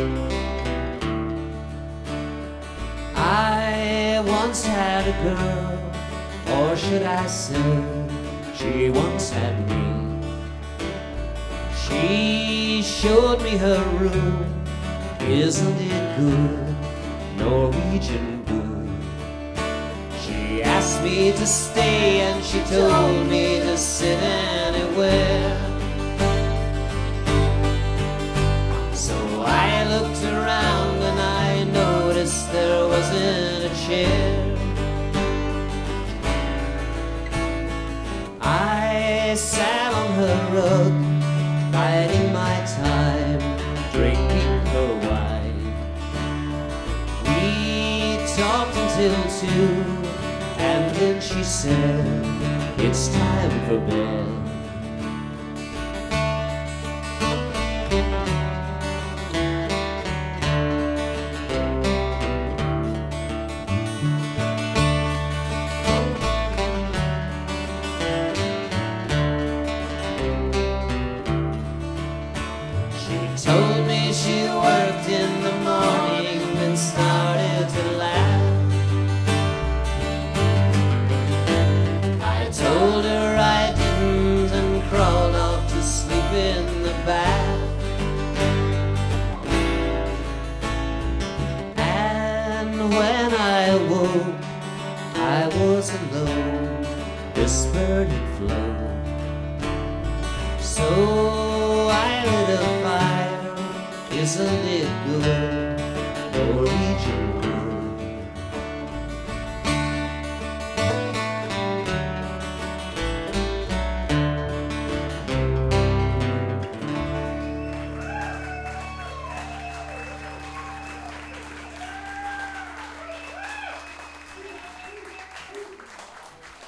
I once had a girl, or should I say, she once had me. She showed me her room, isn't it good, Norwegian good. She asked me to stay and she told me to sit anywhere. So I looked around and I noticed there wasn't a chair. I sat on her rug, biding my time, drinking her wine. We talked until 2, and then she said, it's time for bed. Told me she worked in the morning, then started to laugh. I told her I didn't and crawled off to sleep in the bath. And when I awoke, I was alone, this burning flow. So I lit a fire. Isn't it good, Norwegian good?